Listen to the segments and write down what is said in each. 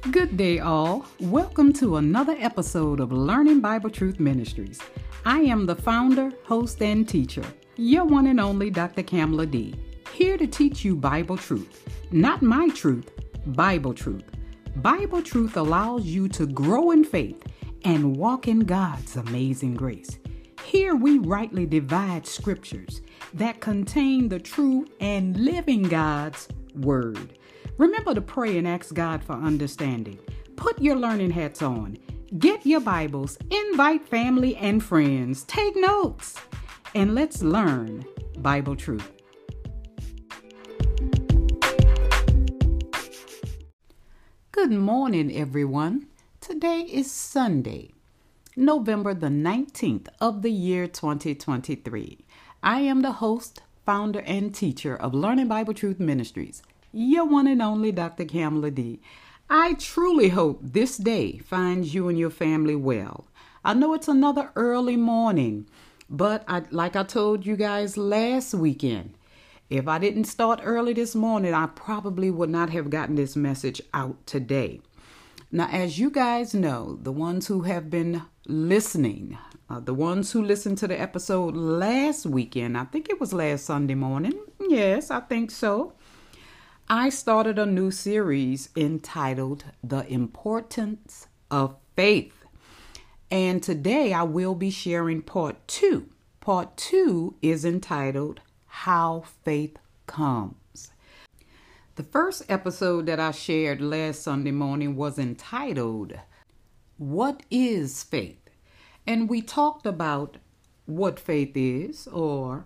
Good day, all. Welcome to another episode of Learning Bible Truth Ministries. I am the founder, host, and teacher, your one and only Dr. Kamala D. Here to teach you Bible truth. Not my truth, Bible truth. Bible truth allows you to grow in faith and walk in God's amazing grace. Here we rightly divide scriptures that contain the true and living God's word. Remember to pray and ask God for understanding. Put your learning hats on. Get your Bibles. Invite family and friends. Take notes. And let's learn Bible truth. Good morning, everyone. Today is Sunday, November the 19th of the year 2023. I am the host, founder, and teacher of Learning Bible Truth Ministries. Your one and only Dr. Kamala D. I truly hope this day finds you and your family well. I know it's another early morning, but like I told you guys last weekend, if I didn't start early this morning, I probably would not have gotten this message out today. Now, as you guys know, the ones who have been listening, the ones who listened to the episode last weekend, I think it was last Sunday morning. Yes, I think so. I started a new series entitled The Importance of Faith. And today I will be sharing part 2. Part 2 is entitled How Faith Comes. The first episode that I shared last Sunday morning was entitled What is Faith? And we talked about what faith is, or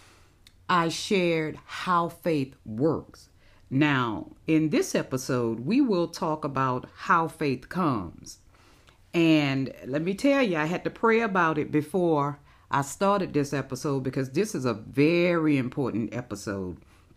I shared how faith works. Now, in this episode, we will talk about how faith comes. And let me tell you, I had to pray about it before I started this episode because this is a very important episode.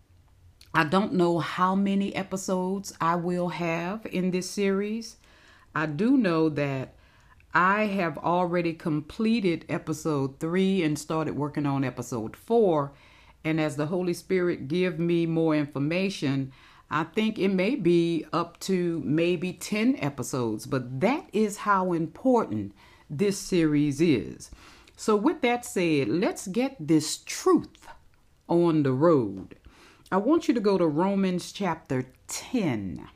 I don't know how many episodes I will have in this series. I do know that I have already completed episode 3 and started working on episode 4. And as the Holy Spirit give me more information, I think it may be up to maybe 10 episodes. But that is how important this series is. So with that said, let's get this truth on the road. I want you to go to Romans chapter 10.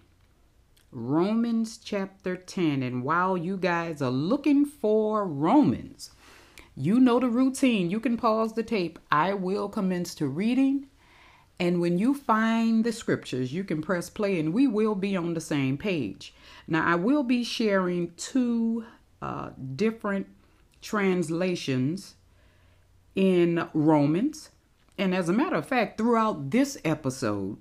Romans chapter 10. And while you guys are looking for Romans, you know the routine. You can pause the tape. I will commence to reading. And when you find the scriptures, you can press play and we will be on the same page. Now, I will be sharing 2 different translations in Romans. And as a matter of fact, throughout this episode,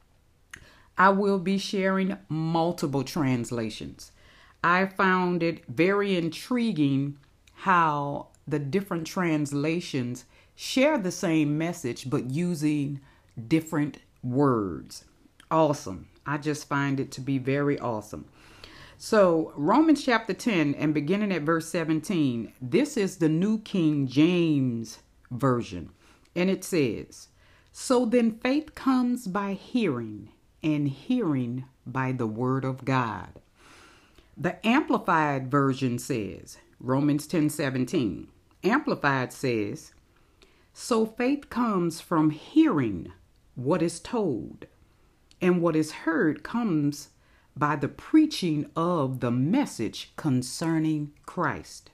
I will be sharing multiple translations. I found it very intriguing how the different translations share the same message, but using different words. Awesome. I just find it to be very awesome. So Romans chapter 10 and beginning at verse 17, this is the New King James Version. And it says, "So then faith comes by hearing, and hearing by the word of God." The Amplified Version says, Romans 10:17. Amplified says, "So faith comes from hearing what is told, and what is heard comes by the preaching of the message concerning Christ."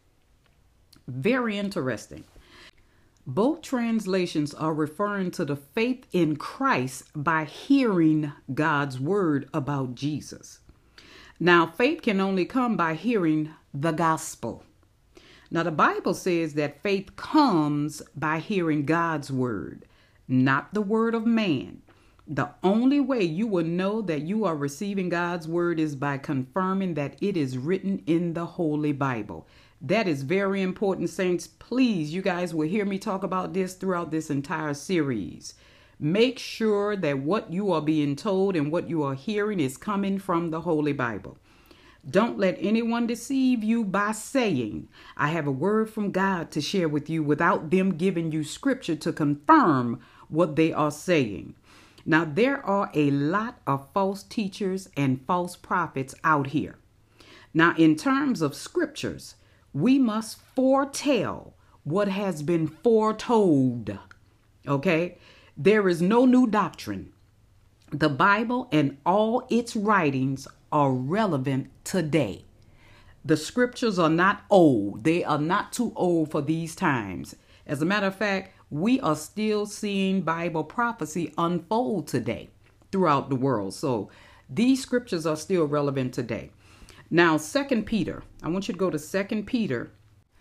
Very interesting. Both translations are referring to the faith in Christ by hearing God's word about Jesus. Now, faith can only come by hearing the gospel. Now, the Bible says that faith comes by hearing God's word, not the word of man. The only way you will know that you are receiving God's word is by confirming that it is written in the Holy Bible. That is very important, saints. Please, you guys will hear me talk about this throughout this entire series. Make sure that what you are being told and what you are hearing is coming from the Holy Bible. Don't let anyone deceive you by saying, "I have a word from God to share with you," without them giving you scripture to confirm what they are saying. Now, there are a lot of false teachers and false prophets out here. Now, in terms of scriptures, we must foretell what has been foretold. Okay? There is no new doctrine. The Bible and all its writings are relevant today. The scriptures are not old. They are not too old for these times. As a matter of fact, we are still seeing Bible prophecy unfold today throughout the world. So these scriptures are still relevant today. Now, 2 Peter, I want you to go to 2 Peter.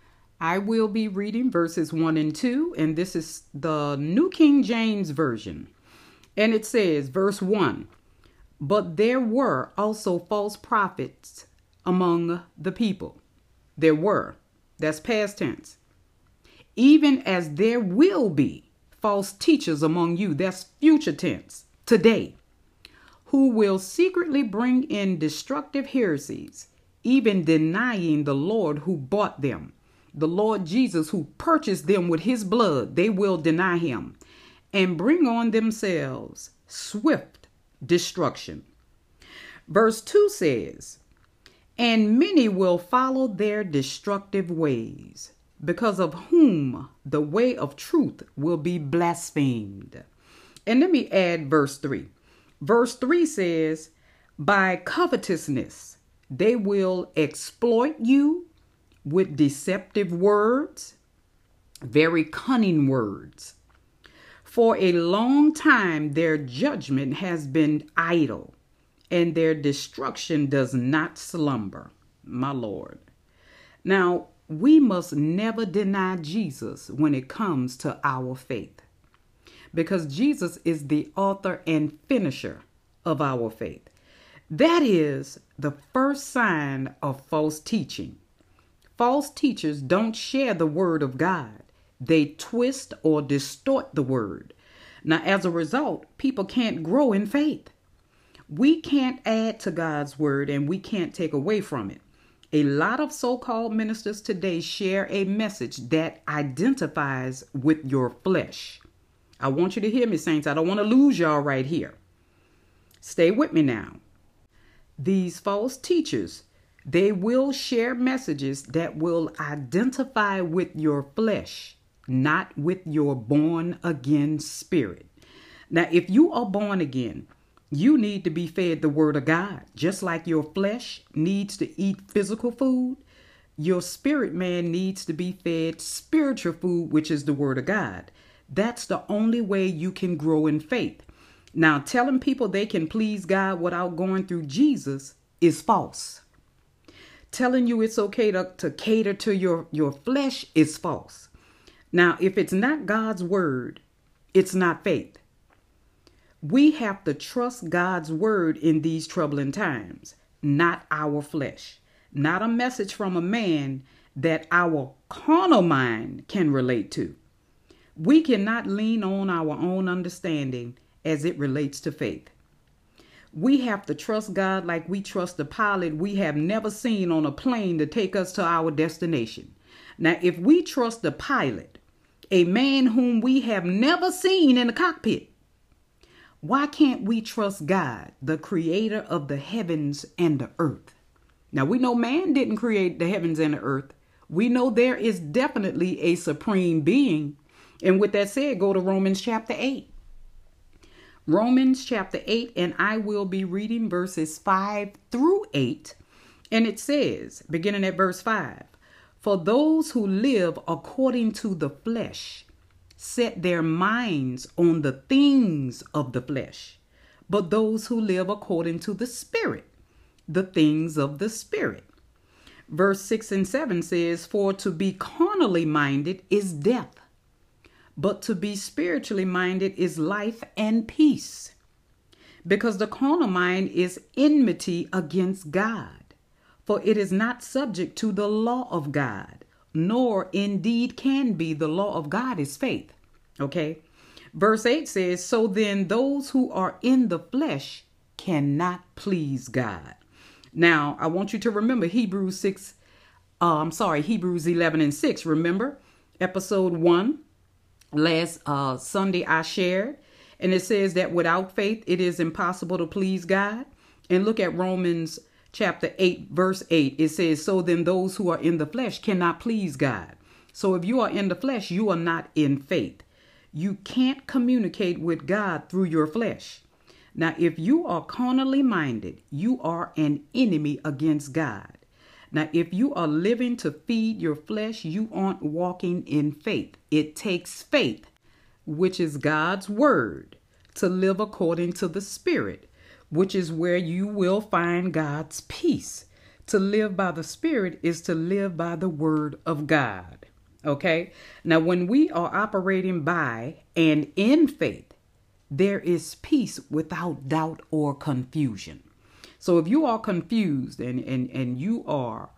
I will be reading verses 1 and 2, and this is the New King James Version. And it says, verse 1, but there were also false prophets among the people. There were. That's past tense. Even as there will be false teachers among you. That's future tense. Today. Who will secretly bring in destructive heresies, even denying the Lord who bought them. The Lord Jesus who purchased them with his blood. They will deny him. And bring on themselves swift destruction. Verse 2 says, and many will follow their destructive ways, because of whom the way of truth will be blasphemed. And let me add verse 3. Verse 3 says, by covetousness they will exploit you with deceptive words, very cunning words. For a long time, their judgment has been idle, and their destruction does not slumber, my Lord. Now, we must never deny Jesus when it comes to our faith, because Jesus is the author and finisher of our faith. That is the first sign of false teaching. False teachers don't share the word of God. They twist or distort the word. Now, as a result, people can't grow in faith. We can't add to God's word and we can't take away from it. A lot of so-called ministers today share a message that identifies with your flesh. I want you to hear me, saints. I don't want to lose y'all right here. Stay with me now. These false teachers, they will share messages that will identify with your flesh, not with your born again spirit. Now, if you are born again, you need to be fed the word of God. Just like your flesh needs to eat physical food, your spirit man needs to be fed spiritual food, which is the word of God. That's the only way you can grow in faith. Now, telling people they can please God without going through Jesus is false. Telling you it's okay to cater to your flesh is false. Now, if it's not God's word, it's not faith. We have to trust God's word in these troubling times, not our flesh, not a message from a man that our carnal mind can relate to. We cannot lean on our own understanding as it relates to faith. We have to trust God like we trust the pilot we have never seen on a plane to take us to our destination. Now, if we trust the pilot, a man whom we have never seen in the cockpit, why can't we trust God, the creator of the heavens and the earth? Now, we know man didn't create the heavens and the earth. We know there is definitely a supreme being. And with that said, go to Romans chapter 8. Romans chapter 8, and I will be reading verses 5 through 8. And it says, beginning at verse 5, for those who live according to the flesh set their minds on the things of the flesh, but those who live according to the Spirit, the things of the Spirit. Verse 6 and 7 says, for to be carnally minded is death, but to be spiritually minded is life and peace. Because the carnal mind is enmity against God, for it is not subject to the law of God, nor indeed can be. The law of God is faith. Okay. Verse 8 says, so then those who are in the flesh cannot please God. Now, I want you to remember Hebrews 11 and 6. Remember episode 1? Last Sunday I shared, And it says that without faith, it is impossible to please God. And look at Romans chapter 8, verse 8. It says, so then those who are in the flesh cannot please God. So if you are in the flesh, you are not in faith. You can't communicate with God through your flesh. Now, if you are carnally minded, you are an enemy against God. Now, if you are living to feed your flesh, you aren't walking in faith. It takes faith, which is God's word, to live according to the Spirit, which is where you will find God's peace. To live by the Spirit is to live by the word of God. Okay? Now, when we are operating by and in faith, there is peace without doubt or confusion. So if you are confused and you are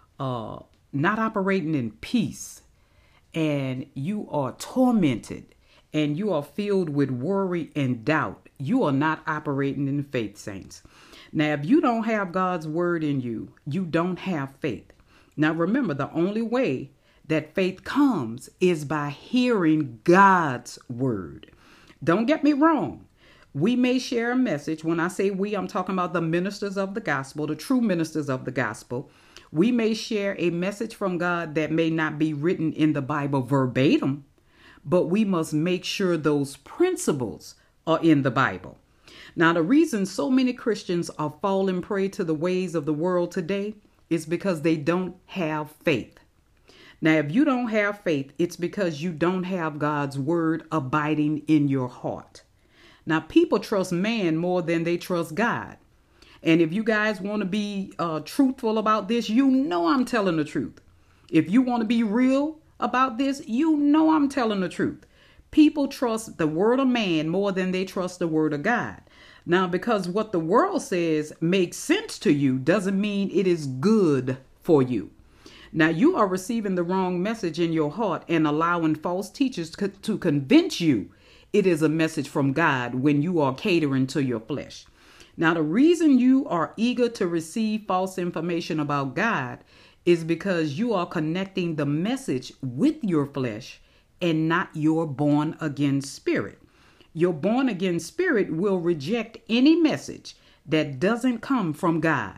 not operating in peace, and you are tormented, and you are filled with worry and doubt, you are not operating in faith, saints. Now, if you don't have God's word in you, you don't have faith. Now, remember, the only way that faith comes is by hearing God's word. Don't get me wrong. We may share a message. When I say we, I'm talking about the ministers of the gospel, the true ministers of the gospel. We may share a message from God that may not be written in the Bible verbatim, but we must make sure those principles are in the Bible. Now, the reason so many Christians are falling prey to the ways of the world today is because they don't have faith. Now, if you don't have faith, it's because you don't have God's word abiding in your heart. Now, people trust man more than they trust God. And if you guys want to be truthful about this, you know I'm telling the truth. If you want to be real about this, you know I'm telling the truth. People trust the word of man more than they trust the word of God. Now, because what the world says makes sense to you doesn't mean it is good for you. Now, you are receiving the wrong message in your heart and allowing false teachers to convince you it is a message from God when you are catering to your flesh. Now, the reason you are eager to receive false information about God is because you are connecting the message with your flesh and not your born again spirit. Your born again spirit will reject any message that doesn't come from God.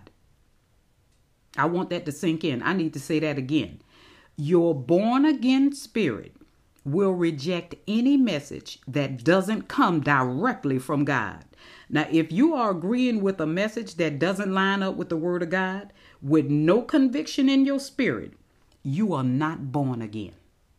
I want that to sink in. I need to say that again. Your born again spirit will reject any message that doesn't come directly from God. Now, if you are agreeing with a message that doesn't line up with the word of God, with no conviction in your spirit, you are not born again.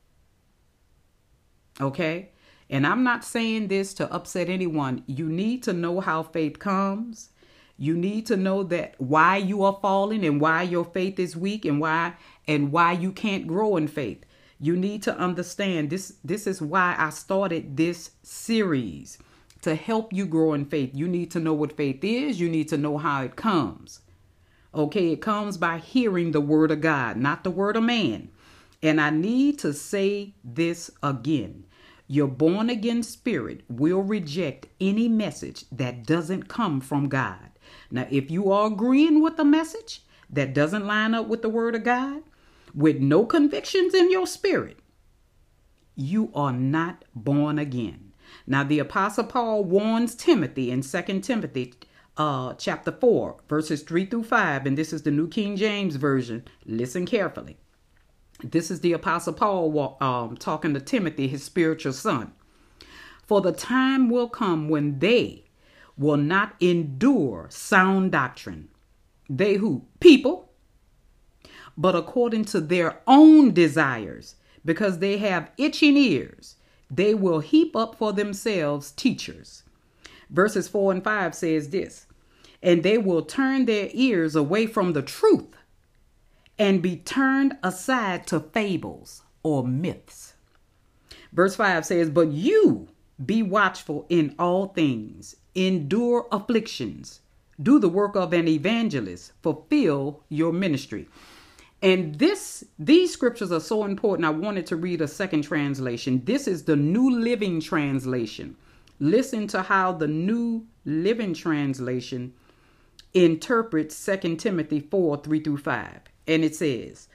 Okay? And I'm not saying this to upset anyone. You need to know how faith comes. You need to know that why you are falling and why your faith is weak and why you can't grow in faith. You need to understand this. This is why I started this series, to help you grow in faith. You need to know what faith is. You need to know how it comes. Okay, it comes by hearing the word of God, not the word of man. And I need to say this again. Your born again spirit will reject any message that doesn't come from God. Now, if you are agreeing with a message that doesn't line up with the word of God, with no convictions in your spirit, you are not born again. Now, the Apostle Paul warns Timothy in 2 Timothy chapter 4, verses 3 through 5, and this is the New King James Version. Listen carefully. This is the Apostle Paul talking to Timothy, his spiritual son. For the time will come when they will not endure sound doctrine. They who? People. But according to their own desires, because they have itching ears, they will heap up for themselves teachers. Verses 4 and 5 says this, and they will turn their ears away from the truth and be turned aside to fables or myths. Verse 5 says, but you be watchful in all things, endure afflictions, do the work of an evangelist, fulfill your ministry. And these scriptures are so important. I wanted to read a second translation. This is the New Living Translation. Listen to how the New Living Translation interprets 2 Timothy 4, 3 through 5. And it says,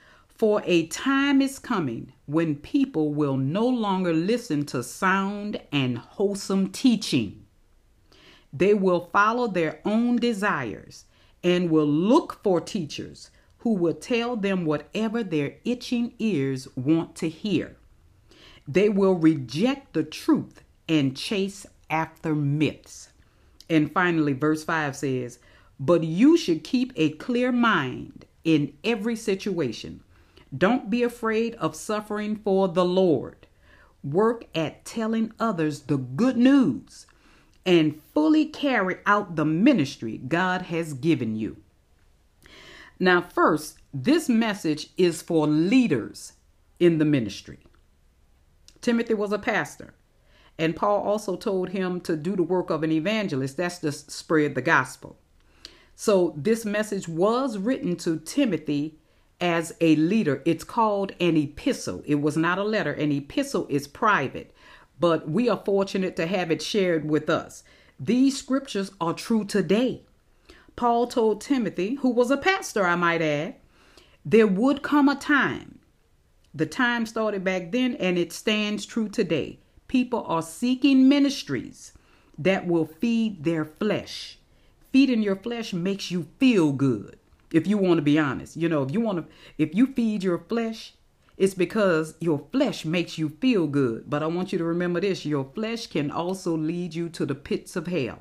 For a time is coming when people will no longer listen to sound and wholesome teaching. They will follow their own desires and will look for teachers who will tell them whatever their itching ears want to hear. They will reject the truth and chase after myths. And finally, verse 5 says, but you should keep a clear mind in every situation. Don't be afraid of suffering for the Lord. Work at telling others the good news and fully carry out the ministry God has given you. Now, first, this message is for leaders in the ministry. Timothy was a pastor, and Paul also told him to do the work of an evangelist. That's to spread the gospel. So this message was written to Timothy as a leader. It's called an epistle. It was not a letter. An epistle is private, but we are fortunate to have it shared with us. These scriptures are true today. Paul told Timothy, who was a pastor, I might add, there would come a time. The time started back then, and it stands true today. People are seeking ministries that will feed their flesh. Feeding your flesh makes you feel good. If you want to be honest, if you feed your flesh, it's because your flesh makes you feel good. But I want you to remember this: your flesh can also lead you to the pits of hell.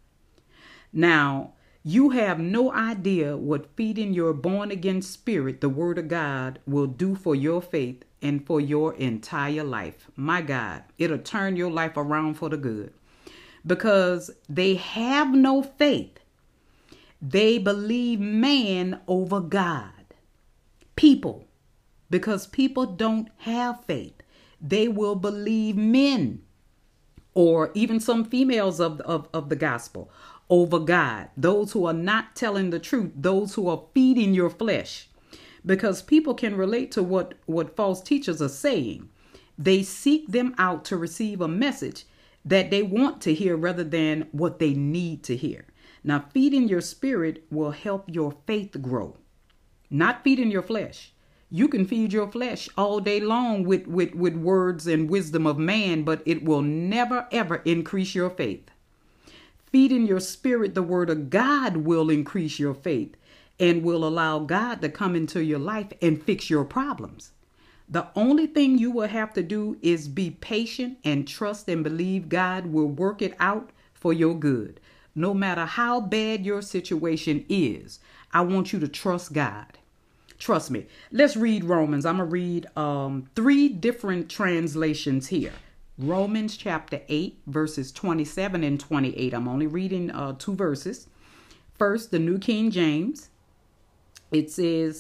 Now, you have no idea what feeding your born again spirit, the word of God, will do for your faith and for your entire life. My God, it'll turn your life around for the good. Because they have no faith. They believe man over God. People, because people don't have faith, they will believe men, or even some females of the gospel, over God. Those who are not telling the truth, those who are feeding your flesh. Because people can relate to what false teachers are saying. They seek them out to receive a message that they want to hear rather than what they need to hear. Now, feeding your spirit will help your faith grow, not feeding your flesh. You can feed your flesh all day long with words and wisdom of man, but it will never, ever increase your faith. Feeding your spirit, the word of God, will increase your faith and will allow God to come into your life and fix your problems. The only thing you will have to do is be patient and trust and believe God will work it out for your good. No matter how bad your situation is, I want you to trust God. Trust me. Let's read Romans. I'm going to read 3 different translations here. Romans chapter 8, verses 27 and 28. I'm only reading 2 verses. First, the New King James. It says,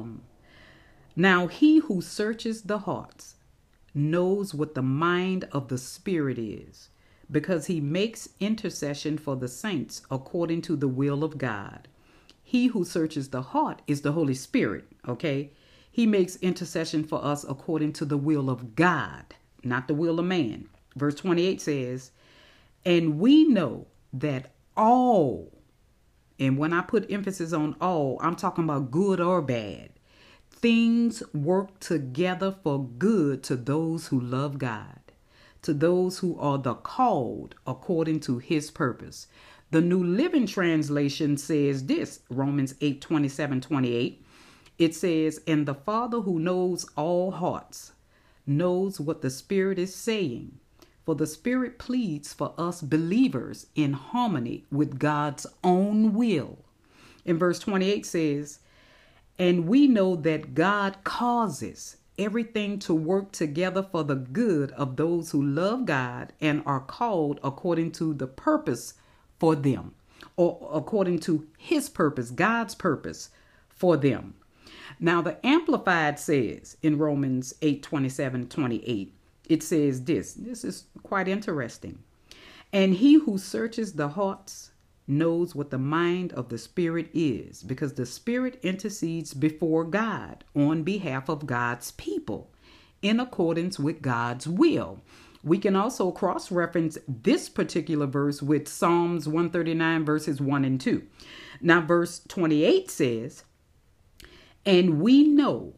now he who searches the hearts knows what the mind of the Spirit is, because he makes intercession for the saints according to the will of God. He who searches the heart is the Holy Spirit, okay? He makes intercession for us according to the will of God, not the will of man. Verse 28 says, and we know that all, and when I put emphasis on all, I'm talking about good or bad, things work together for good to those who love God, to those who are the called according to his purpose. The New Living Translation says this, Romans 8, 27, 28. It says, and the Father who knows all hearts knows what the Spirit is saying, for the Spirit pleads for us believers in harmony with God's own will. And verse 28 says, and we know that God causes everything to work together for the good of those who love God and are called according to the purpose for them, or according to his purpose, God's purpose for them. Now, the Amplified says in Romans 8, 27, 28, it says this. This is quite interesting. And he who searches the hearts knows what the mind of the Spirit is, because the Spirit intercedes before God on behalf of God's people in accordance with God's will. We can also cross-reference this particular verse with Psalms 139 verses 1 and 2. Now, verse 28 says, and we know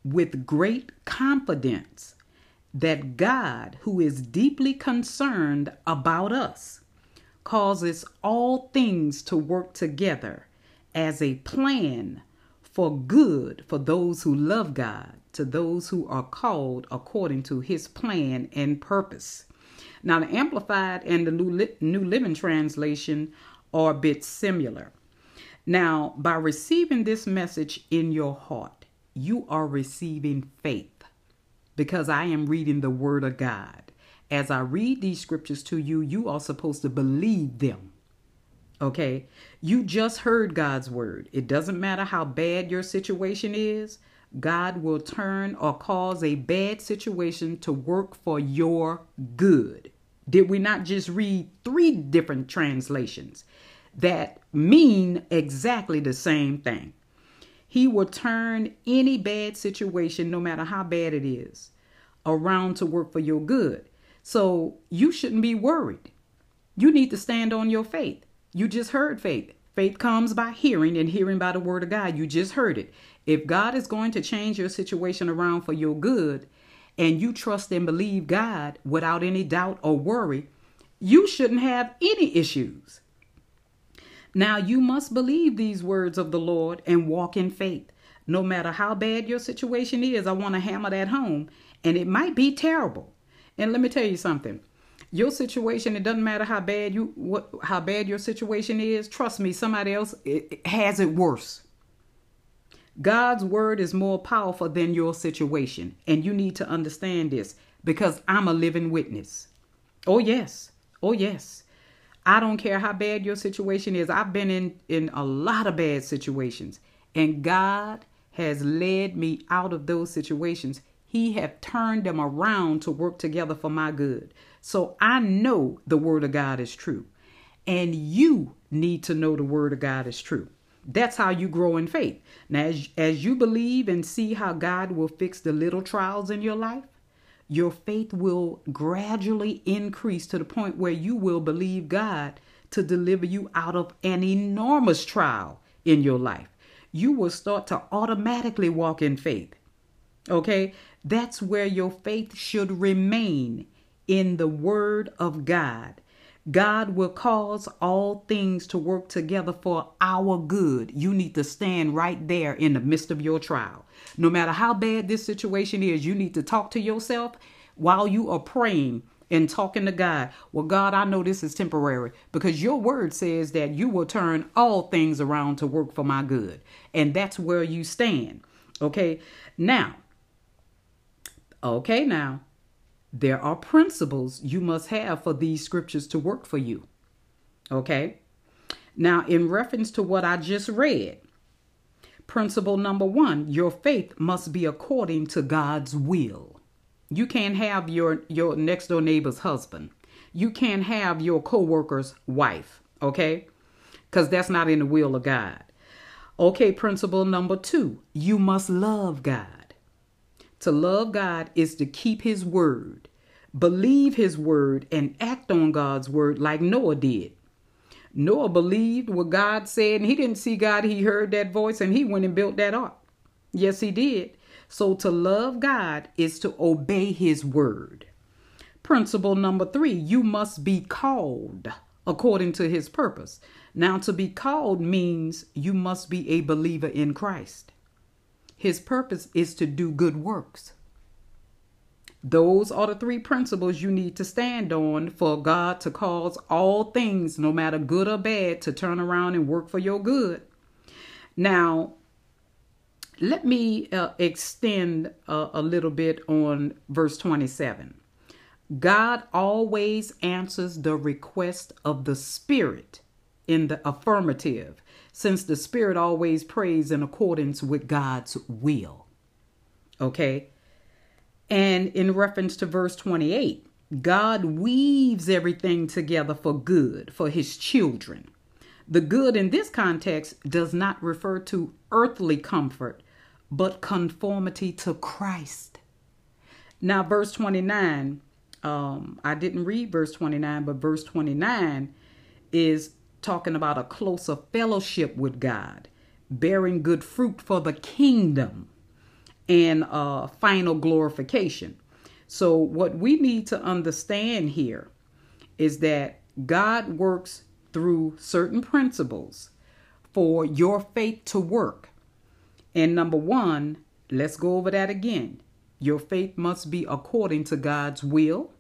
with great confidence that God, who is deeply concerned about us, causes all things to work together as a plan for good for those who love God, to those who are called according to his plan and purpose. Now, the Amplified and the New Living Translation are a bit similar. Now, by receiving this message in your heart, you are receiving faith, because I am reading the Word of God. As I read these scriptures to you, you are supposed to believe them. Okay? You just heard God's word. It doesn't matter how bad your situation is. God will turn or cause a bad situation to work for your good. Did we not just read 3 different translations that mean exactly the same thing? He will turn any bad situation, no matter how bad it is, around to work for your good. So you shouldn't be worried. You need to stand on your faith. You just heard faith. Faith comes by hearing, and hearing by the word of God. You just heard it. If God is going to change your situation around for your good, and you trust and believe God without any doubt or worry, you shouldn't have any issues. Now, you must believe these words of the Lord and walk in faith. No matter how bad your situation is, I want to hammer that home. And it might be terrible. And let me tell you something. Your situation, it doesn't matter how bad your situation is. Trust me, somebody else has it worse. God's word is more powerful than your situation. And you need to understand this, because I'm a living witness. Oh, yes. Oh, yes. I don't care how bad your situation is. I've been in a lot of bad situations, and God has led me out of those situations. He have turned them around to work together for my good. So I know the word of God is true, and you need to know the word of God is true. That's how you grow in faith. Now, as you believe and see how God will fix the little trials in your life, your faith will gradually increase to the point where you will believe God to deliver you out of an enormous trial in your life. You will start to automatically walk in faith. Okay? That's where your faith should remain, in the word of God. God will cause all things to work together for our good. You need to stand right there in the midst of your trial. No matter how bad this situation is, you need to talk to yourself while you are praying and talking to God. Well, God, I know this is temporary, because your word says that you will turn all things around to work for my good. And that's where you stand. Okay. Now, there are principles you must have for these scriptures to work for you. Okay. Now, in reference to what I just read, principle number 1, your faith must be according to God's will. You can't have your next door neighbor's husband. You can't have your co-worker's wife. Okay. Because that's not in the will of God. Okay. Principle number 2, you must love God. To love God is to keep his word, believe his word, and act on God's word like Noah did. Noah believed what God said, and he didn't see God. He heard that voice, and he went and built that ark. Yes, he did. So to love God is to obey his word. Principle number 3, you must be called according to his purpose. Now, to be called means you must be a believer in Christ. His purpose is to do good works. Those are the 3 principles you need to stand on for God to cause all things, no matter good or bad, to turn around and work for your good. Now, let me extend a little bit on verse 27. God always answers the request of the Spirit in the affirmative, since the Spirit always prays in accordance with God's will. Okay. And in reference to verse 28, God weaves everything together for good for his children. The good in this context does not refer to earthly comfort, but conformity to Christ. Now, verse 29, I didn't read verse 29, but verse 29 is talking about a closer fellowship with God, bearing good fruit for the kingdom. and final glorification. So what we need to understand here is that God works through certain principles for your faith to work. And number one, let's go over that again. Your faith must be according to God's will.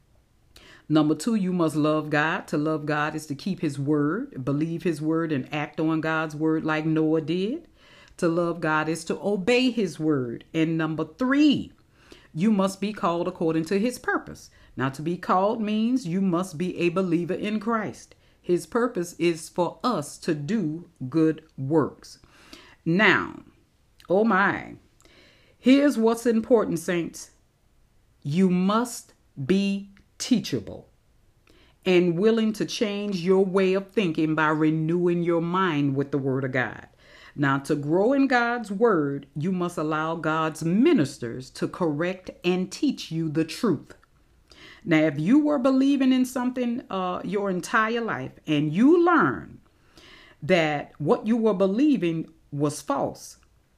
Number two, you must love God. To love God is to keep his word, believe his word, and act on God's word like Noah did. To love God is to obey his word. And number three, you must be called according to his purpose. Now, to be called means you must be a believer in Christ. His purpose is for us to do good works. Now, oh my, here's what's important, saints. You must be teachable and willing to change your way of thinking by renewing your mind with the word of God. Now, to grow in God's word, you must allow God's ministers to correct and teach you the truth. Now, if you were believing in something your entire life and you learn that what you were believing was false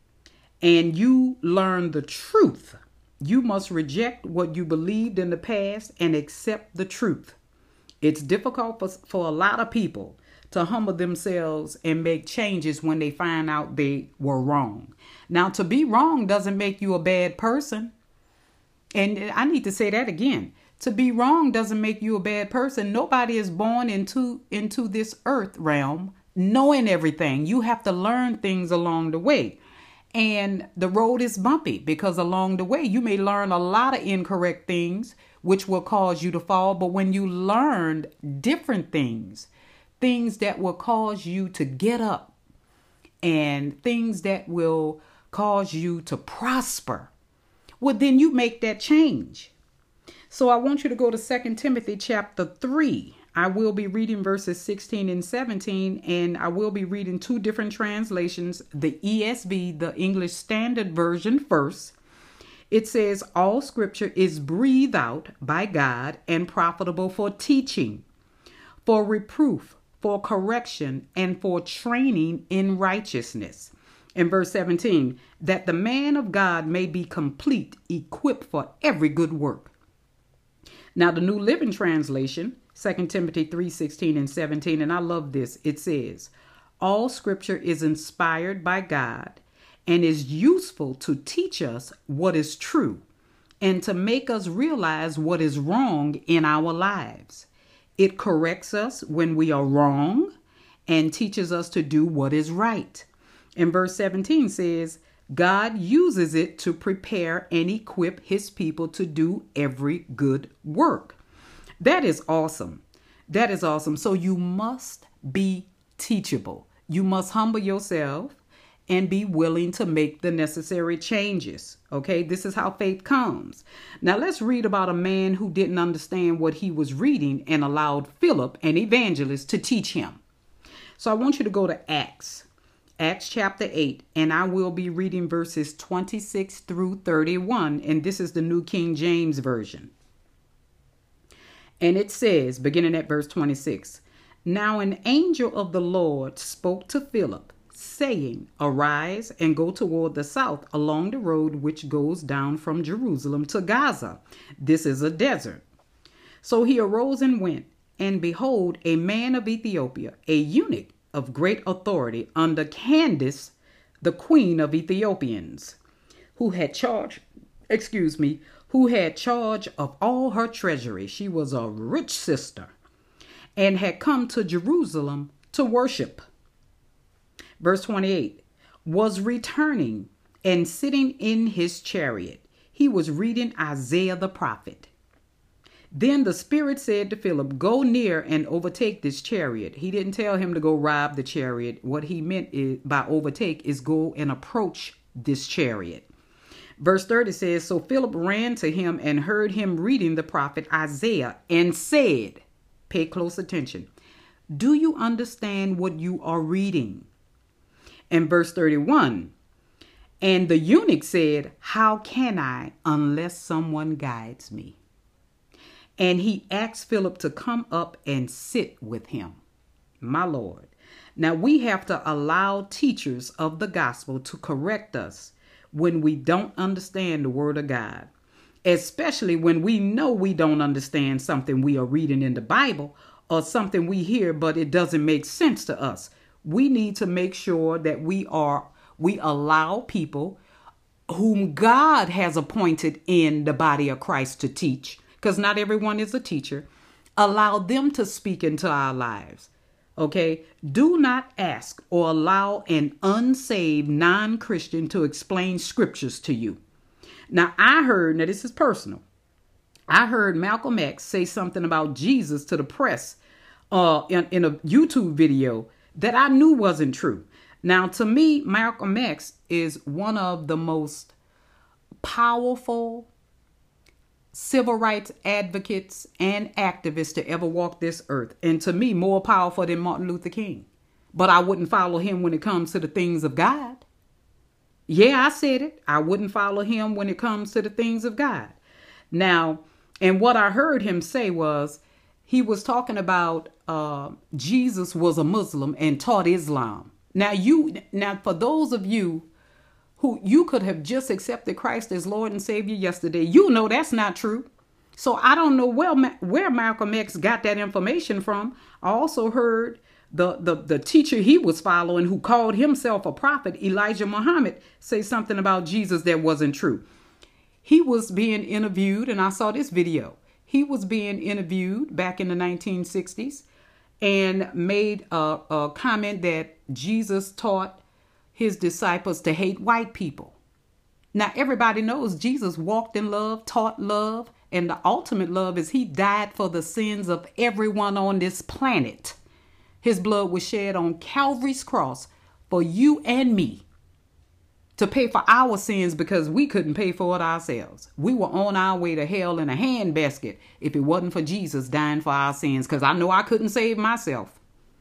and you learn the truth, you must reject what you believed in the past and accept the truth. It's difficult for a lot of people to humble themselves and make changes when they find out they were wrong. Now, to be wrong doesn't make you a bad person. And I need to say that again. To be wrong doesn't make you a bad person. Nobody is born into this earth realm knowing everything. You have to learn things along the way. And the road is bumpy because along the way, you may learn a lot of incorrect things, which will cause you to fall. But when you learned different things that will cause you to get up and things that will cause you to prosper, well, then you make that change. So I want you to go to 2 Timothy chapter 3. I will be reading verses 16 and 17, and I will be reading two different translations, the ESV, the English Standard Version first. It says, all scripture is breathed out by God and profitable for teaching, for reproof, for correction, and for training in righteousness. In verse 17, that the man of God may be complete, equipped for every good work. Now, the New Living Translation, 2 Timothy 3:16 and 17, and I love this. It says, all scripture is inspired by God and is useful to teach us what is true and to make us realize what is wrong in our lives. It corrects us when we are wrong and teaches us to do what is right. And verse 17 says, God uses it to prepare and equip his people to do every good work. That is awesome. That is awesome. So you must be teachable. You must humble yourself and be willing to make the necessary changes. Okay, this is how faith comes. Now let's read about a man who didn't understand what he was reading and allowed Philip, an evangelist, to teach him. So I want you to go to Acts chapter 8, and I will be reading verses 26 through 31, and this is the New King James Version. And it says, beginning at verse 26, now an angel of the Lord spoke to Philip, saying, arise and go toward the south along the road which goes down from Jerusalem to Gaza. This is a desert. So he arose and went, and behold, a man of Ethiopia, a eunuch of great authority under Candace, the queen of Ethiopians, who had charge of all her treasury. She was a rich sister and had come to Jerusalem to worship. Verse 28, was returning and sitting in his chariot. He was reading Isaiah the prophet. Then the Spirit said to Philip, go near and overtake this chariot. He didn't tell him to go rob the chariot. What he meant by overtake is go and approach this chariot. Verse 30 says, so Philip ran to him and heard him reading the prophet Isaiah and said, pay close attention, do you understand what you are reading? And verse 31, and the eunuch said, how can I unless someone guides me? And he asked Philip to come up and sit with him. My Lord. Now we have to allow teachers of the gospel to correct us when we don't understand the word of God, especially when we know we don't understand something we are reading in the Bible or something we hear, but it doesn't make sense to us. We need to make sure that we allow people whom God has appointed in the body of Christ to teach, because not everyone is a teacher. Allow them to speak into our lives. Okay? Do not ask or allow an unsaved non-Christian to explain scriptures to you. Now, this is personal. I heard Malcolm X say something about Jesus to the press in a YouTube video that I knew wasn't true. Now, to me, Malcolm X is one of the most powerful civil rights advocates and activists to ever walk this earth. And to me, more powerful than Martin Luther King. But I wouldn't follow him when it comes to the things of God. Yeah, I said it. I wouldn't follow him when it comes to the things of God. Now, and what I heard him say was, he was talking about Jesus was a Muslim and taught Islam. Now, for those of you who you could have just accepted Christ as Lord and Savior yesterday, you know that's not true. So I don't know where Malcolm X got that information from. I also heard the teacher he was following, who called himself a prophet, Elijah Muhammad, say something about Jesus that wasn't true. He was being interviewed, and I saw this video. He was being interviewed back in the 1960s and made a comment that Jesus taught his disciples to hate white people. Now, everybody knows Jesus walked in love, taught love, and the ultimate love is he died for the sins of everyone on this planet. His blood was shed on Calvary's cross for you and me to pay for our sins, because we couldn't pay for it ourselves. We were on our way to hell in a handbasket if it wasn't for Jesus dying for our sins, because I know I couldn't save myself.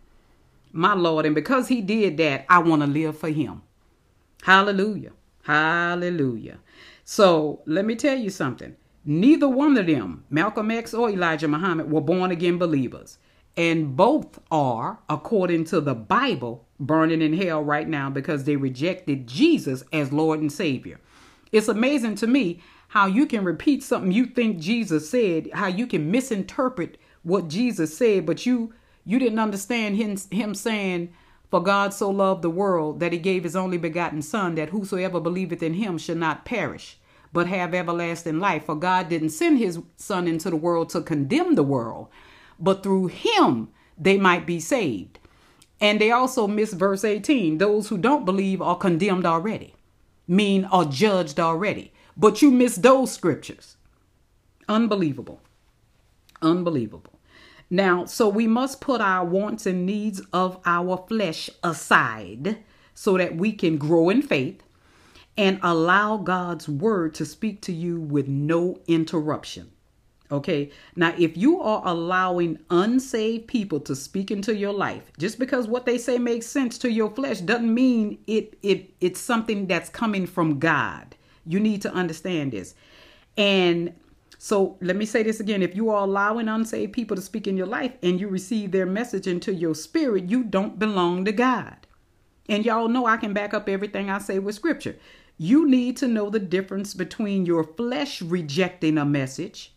My Lord, and because he did that, I want to live for him. Hallelujah. Hallelujah. So let me tell you something. Neither one of them, Malcolm X or Elijah Muhammad, were born again believers. And both are, according to the Bible, burning in hell right now because they rejected Jesus as Lord and Savior. It's amazing to me how you can repeat something you think Jesus said, how you can misinterpret what Jesus said, but you didn't understand him saying, "For God so loved the world that he gave his only begotten son, that whosoever believeth in him shall not perish, but have everlasting life. For God didn't send his son into the world to condemn the world, but through him they might be saved." And they also miss verse 18. Those who don't believe are condemned already, are judged already. But you miss those scriptures. Unbelievable. Unbelievable. Now, so we must put our wants and needs of our flesh aside so that we can grow in faith and allow God's word to speak to you with no interruption. Okay. Now, if you are allowing unsaved people to speak into your life, just because what they say makes sense to your flesh doesn't mean it's something that's coming from God. You need to understand this. And so let me say this again. If you are allowing unsaved people to speak in your life and you receive their message into your spirit, you don't belong to God. And y'all know I can back up everything I say with scripture. You need to know the difference between your flesh rejecting a message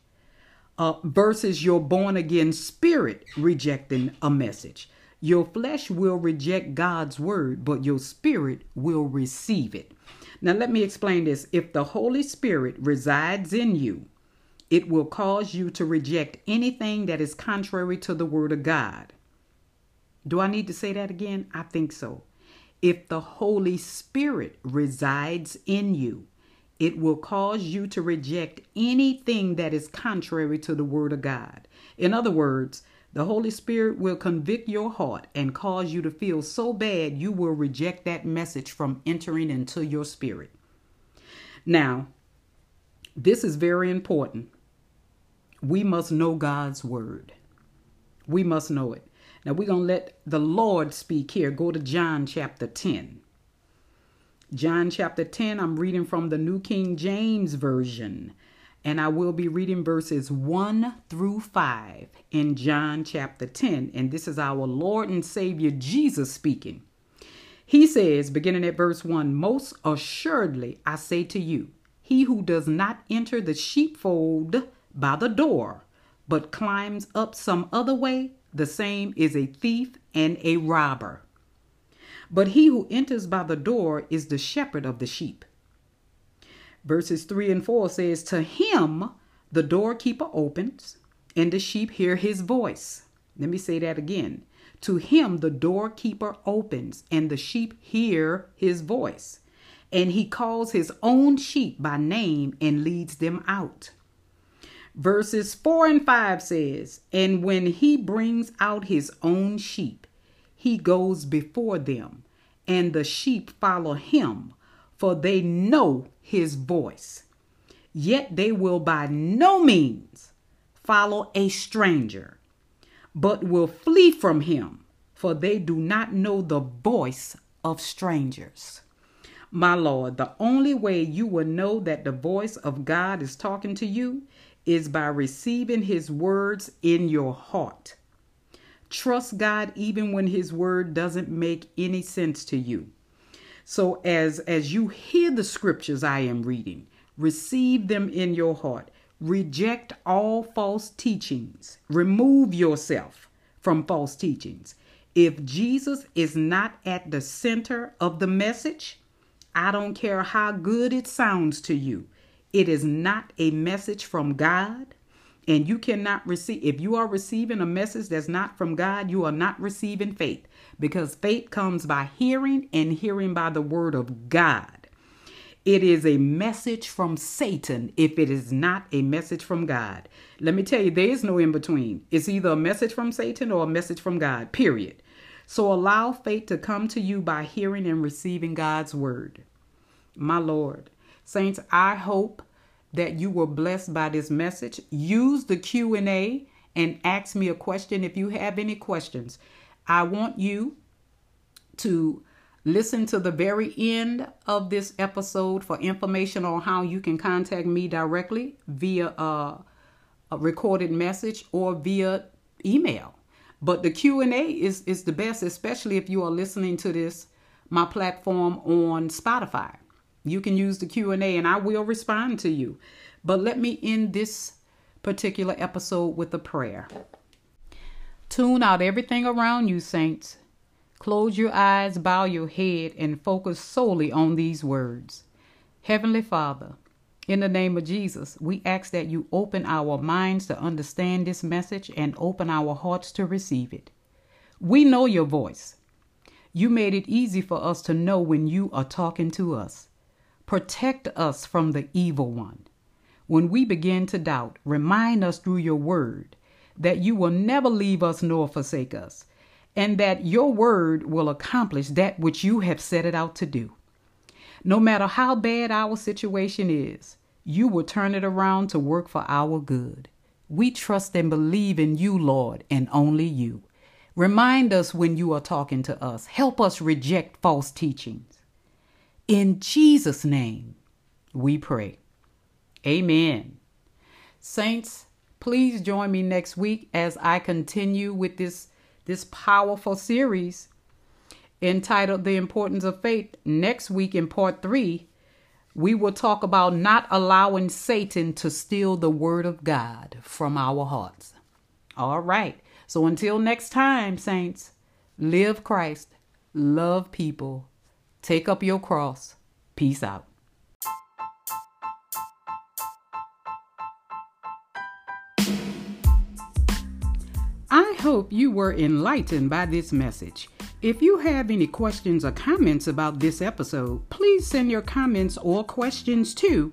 versus your born again spirit rejecting a message. Your flesh will reject God's word, but your spirit will receive it. Now, let me explain this. If the Holy Spirit resides in you, it will cause you to reject anything that is contrary to the word of God. Do I need to say that again? I think so. If the Holy Spirit resides in you, it will cause you to reject anything that is contrary to the word of God. In other words, the Holy Spirit will convict your heart and cause you to feel so bad you will reject that message from entering into your spirit. Now, this is very important. We must know God's word. We must know it. Now, we're going to let the Lord speak here. Go to John chapter 10. John chapter 10, I'm reading from the New King James Version, and I will be reading verses 1 through 5 in John chapter 10. And this is our Lord and Savior Jesus speaking. He says, beginning at verse 1, most assuredly I say to you, he who does not enter the sheepfold by the door, but climbs up some other way, the same is a thief and a robber. But he who enters by the door is the shepherd of the sheep. Verses 3 and 4 says, to him the doorkeeper opens, and the sheep hear his voice. Let me say that again. To him the doorkeeper opens, and the sheep hear his voice. And he calls his own sheep by name and leads them out. Verses 4 and 5 says, and when he brings out his own sheep, he goes before them, and the sheep follow him, for they know his voice. Yet they will by no means follow a stranger, but will flee from him, for they do not know the voice of strangers. My Lord, the only way you will know that the voice of God is talking to you is by receiving his words in your heart. Trust God even when his word doesn't make any sense to you. So as you hear the scriptures I am reading, receive them in your heart. Reject all false teachings. Remove yourself from false teachings. If Jesus is not at the center of the message, I don't care how good it sounds to you. It is not a message from God, and you cannot receive. If you are receiving a message that's not from God, you are not receiving faith, because faith comes by hearing, and hearing by the word of God. It is a message from Satan if it is not a message from God. Let me tell you, there is no in between. It's either a message from Satan or a message from God, period. So allow faith to come to you by hearing and receiving God's word. My Lord. Saints, I hope that you were blessed by this message. Use the Q&A and ask me a question if you have any questions. I want you to listen to the very end of this episode for information on how you can contact me directly via a recorded message or via email. But the Q&A is the best, especially if you are listening to this, my platform on Spotify. You can use the Q&A and I will respond to you. But let me end this particular episode with a prayer. Tune out everything around you, saints. Close your eyes, bow your head, and focus solely on these words. Heavenly Father, in the name of Jesus, we ask that you open our minds to understand this message and open our hearts to receive it. We know your voice. You made it easy for us to know when you are talking to us. Protect us from the evil one. When we begin to doubt, remind us through your word that you will never leave us nor forsake us, and that your word will accomplish that which you have set it out to do. No matter how bad our situation is, you will turn it around to work for our good. We trust and believe in you, Lord, and only you. Remind us when you are talking to us. Help us reject false teachings. In Jesus' name, we pray. Amen. Saints, please join me next week as I continue with this powerful series entitled The Importance of Faith. Next week in part 3, we will talk about not allowing Satan to steal the word of God from our hearts. All right. So until next time, saints, live Christ, love people, take up your cross. Peace out. I hope you were enlightened by this message. If you have any questions or comments about this episode, please send your comments or questions to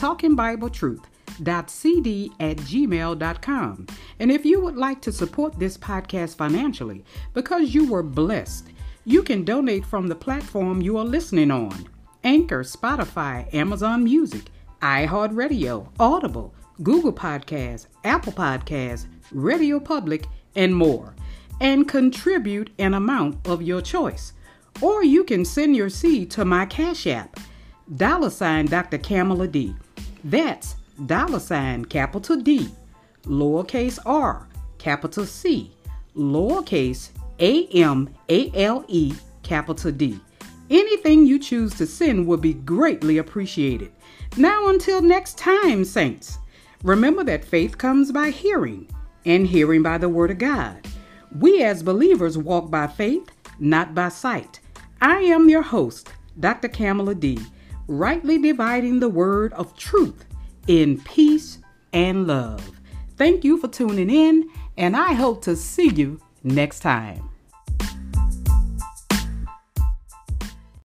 talkingbibletruth.cd@gmail.com. And if you would like to support this podcast financially because you were blessed, you can donate from the platform you are listening on: Anchor, Spotify, Amazon Music, iHeartRadio, Audible, Google Podcasts, Apple Podcasts, Radio Public, and more, and contribute an amount of your choice. Or you can send your seed to my Cash App, $ Dr. Kamala D. That's $ capital D, lowercase r, capital C, lowercase AMALE, capital D. Anything you choose to send will be greatly appreciated. Now until next time, saints, remember that faith comes by hearing, and hearing by the word of God. We as believers walk by faith, not by sight. I am your host, Dr. Kamala D., rightly dividing the word of truth in peace and love. Thank you for tuning in, and I hope to see you next time.